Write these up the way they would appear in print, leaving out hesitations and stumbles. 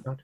God.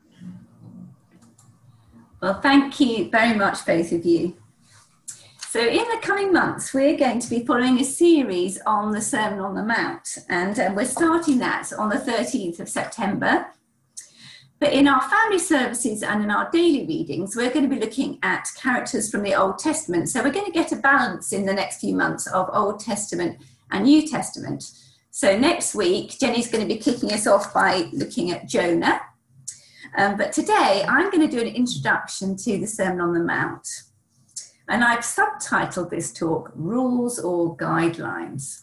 Well, thank you very much, both of you. So in the coming months, we're going to be following a series on the Sermon on the Mount, and we're starting that on the 13th of September. But in our family services and in our daily readings, we're going to be looking at characters from the Old Testament. So we're going to get a balance in the next few months of Old Testament and New Testament. So next week, Jenny's going to be kicking us off by looking at Jonah. But today, I'm going to do an introduction to the Sermon on the Mount. And I've subtitled this talk, Rules or Guidelines.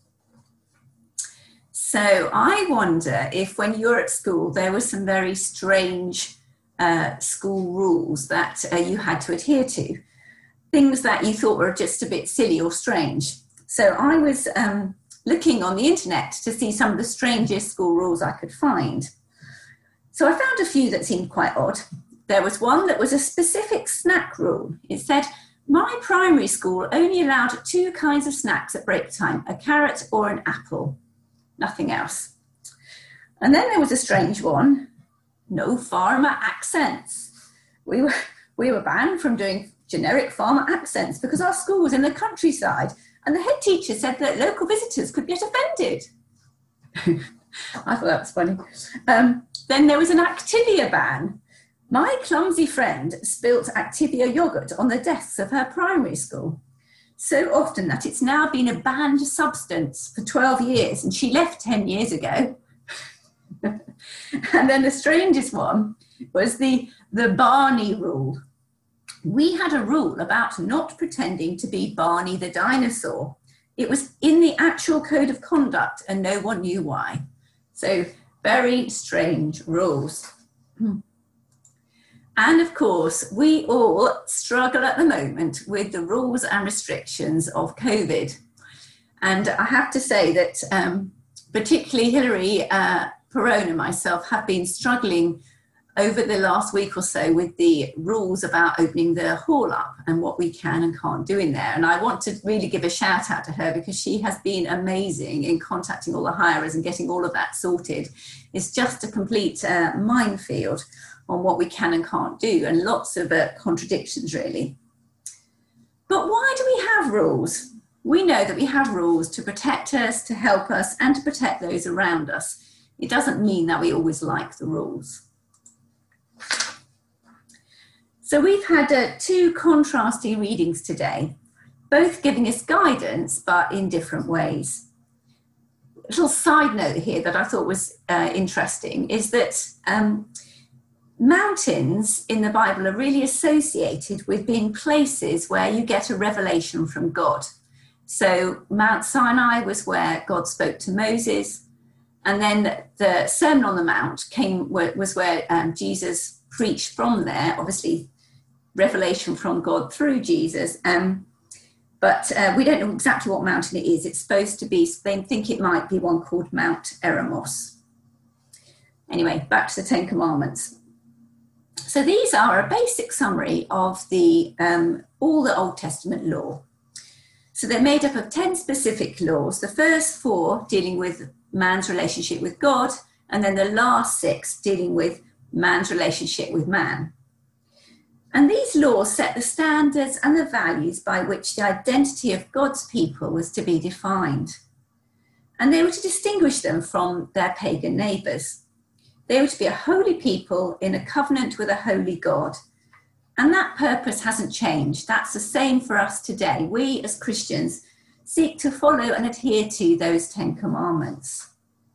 So I wonder if when you're at school, there were some very strange school rules that you had to adhere to, things that you thought were just a bit silly or strange. So I was looking on the internet to see some of the strangest school rules I could find. So I found a few that seemed quite odd. There was one that was a specific snack rule. It said, my primary school only allowed 2 kinds of snacks at break time, a carrot or an apple. Nothing else. And then there was a strange one, no farmer accents. We were banned from doing generic farmer accents because our school was in the countryside and the head teacher said that local visitors could get offended. I thought that was funny. Then there was an Activia ban. My clumsy friend spilt Activia yogurt on the desks of her primary school. So often that it's now been a banned substance for 12 years and she left 10 years ago. And then the strangest one was the Barney rule. We had a rule about not pretending to be Barney the dinosaur. It was in the actual code of conduct and no one knew why. So very strange rules. And of course, we all struggle at the moment with the rules and restrictions of COVID. And I have to say that particularly Hilary Perrone and myself have been struggling over the last week or so with the rules about opening the hall up and what we can and can't do in there. And I want to really give a shout out to her because she has been amazing in contacting all the hirers and getting all of that sorted. It's just a complete minefield on what we can and can't do, and lots of contradictions, really. But why do we have rules? We know that we have rules to protect us, to help us, and to protect those around us. It doesn't mean that we always like the rules. So we've had 2 contrasting readings today, both giving us guidance, but in different ways. A little side note here that I thought was interesting is that mountains in the Bible are really associated with being places where you get a revelation from God. So Mount Sinai was where God spoke to Moses, and then the Sermon on the Mount was where Jesus preached from there, obviously revelation from God through Jesus. But we don't know exactly what mountain it is. It's supposed to be, they think it might be one called Mount Eremos. Anyway, back to the 10 Commandments. So these are a basic summary of all the Old Testament law. So they're made up of 10 specific laws. The first 4 dealing with man's relationship with God, and then the last 6 dealing with man's relationship with man. And these laws set the standards and the values by which the identity of God's people was to be defined. And they were to distinguish them from their pagan neighbours. They were to be a holy people in a covenant with a holy God. And that purpose hasn't changed. That's the same for us today. We as Christians seek to follow and adhere to those 10 Commandments.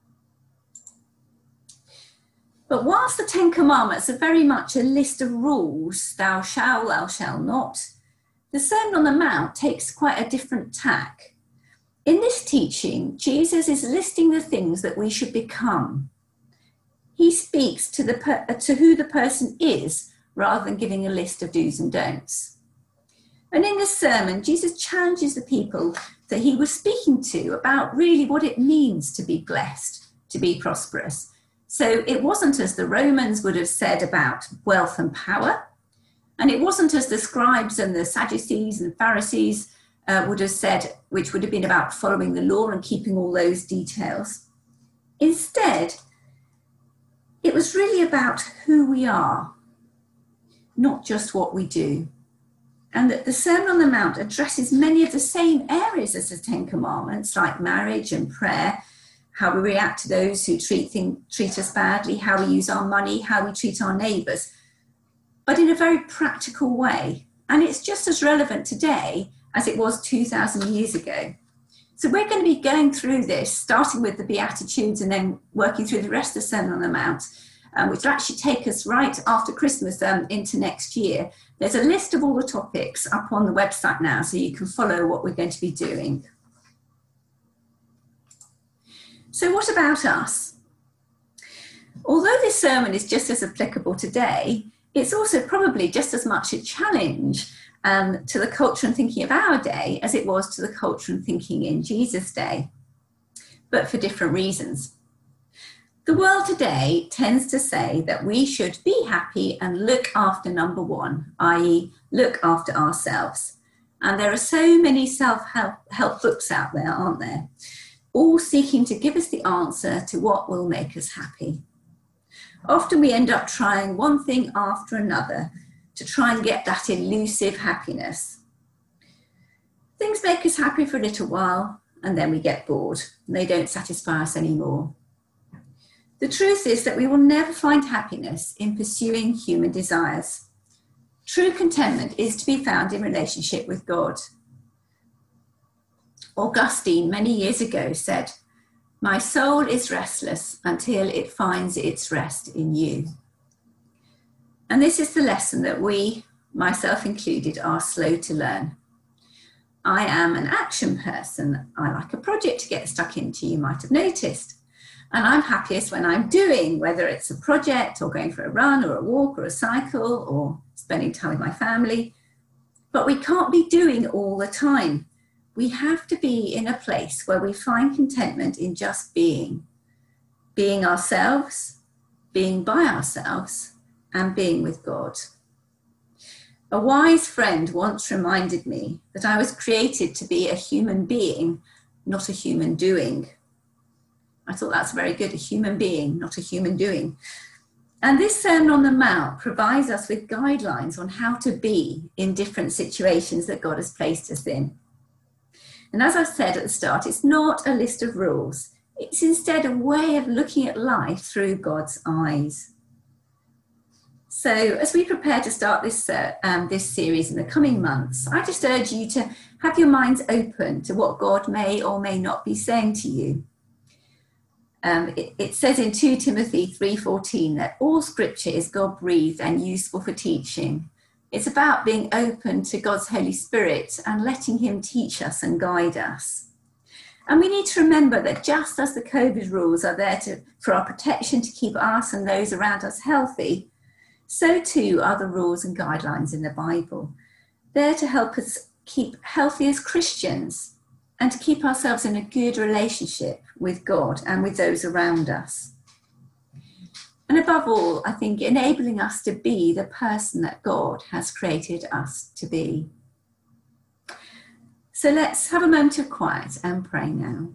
But whilst the 10 Commandments are very much a list of rules, thou shalt not, the Sermon on the Mount takes quite a different tack. In this teaching, Jesus is listing the things that we should become. He speaks to who the person is rather than giving a list of do's and don'ts. And in this sermon, Jesus challenges the people that he was speaking to about really what it means to be blessed, to be prosperous. So it wasn't as the Romans would have said about wealth and power, and it wasn't as the scribes and the Sadducees and Pharisees would have said, which would have been about following the law and keeping all those details. Instead, it was really about who we are, not just what we do. And that the Sermon on the Mount addresses many of the same areas as the Ten Commandments, like marriage and prayer, how we react to those who treat us badly, how we use our money, how we treat our neighbours, but in a very practical way. And it's just as relevant today as it was 2,000 years ago. So we're going to be going through this, starting with the Beatitudes and then working through the rest of the Sermon on the Mount, which will actually take us right after Christmas into next year. There's a list of all the topics up on the website now, so you can follow what we're going to be doing. So what about us? Although this sermon is just as applicable today, it's also probably just as much a challenge to the culture and thinking of our day as it was to the culture and thinking in Jesus' day, but for different reasons. The world today tends to say that we should be happy and look after number one, i.e. look after ourselves. And there are so many self-help books out there, aren't there? All seeking to give us the answer to what will make us happy. Often we end up trying one thing after another to try and get that elusive happiness. Things make us happy for a little while, and then we get bored, and they don't satisfy us anymore. The truth is that we will never find happiness in pursuing human desires. True contentment is to be found in relationship with God. Augustine, many years ago, said, "My soul is restless until it finds its rest in you." And this is the lesson that we, myself included, are slow to learn. I am an action person. I like a project to get stuck into, you might have noticed. And I'm happiest when I'm doing, whether it's a project or going for a run or a walk or a cycle or spending time with my family. But we can't be doing all the time. We have to be in a place where we find contentment in just being ourselves, being by ourselves, and being with God. A wise friend once reminded me that I was created to be a human being, not a human doing. I thought that's very good, a human being, not a human doing. And this Sermon on the Mount provides us with guidelines on how to be in different situations that God has placed us in. And as I said at the start, it's not a list of rules. It's instead a way of looking at life through God's eyes. So as we prepare to start this series in the coming months, I just urge you to have your minds open to what God may or may not be saying to you. It says in 2 Timothy 3:14 that all scripture is God-breathed and useful for teaching. It's about being open to God's Holy Spirit and letting him teach us and guide us. And we need to remember that just as the COVID rules are there for our protection to keep us and those around us healthy, so too are the rules and guidelines in the Bible. They're to help us keep healthy as Christians and to keep ourselves in a good relationship with God and with those around us. And above all, I think enabling us to be the person that God has created us to be. So let's have a moment of quiet and pray now.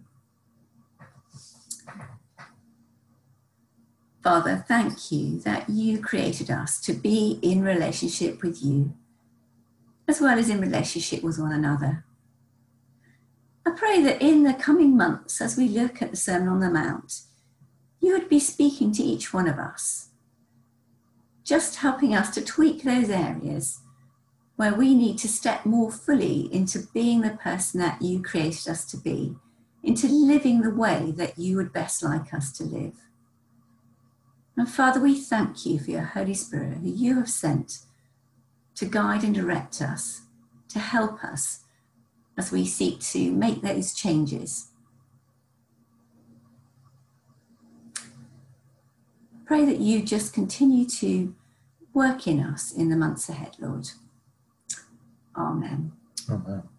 Father, thank you that you created us to be in relationship with you, as well as in relationship with one another. I pray that in the coming months, as we look at the Sermon on the Mount, you would be speaking to each one of us, just helping us to tweak those areas where we need to step more fully into being the person that you created us to be, into living the way that you would best like us to live. And Father, we thank you for your Holy Spirit, who you have sent to guide and direct us, to help us as we seek to make those changes. Pray that you just continue to work in us in the months ahead, Lord. Amen. Amen.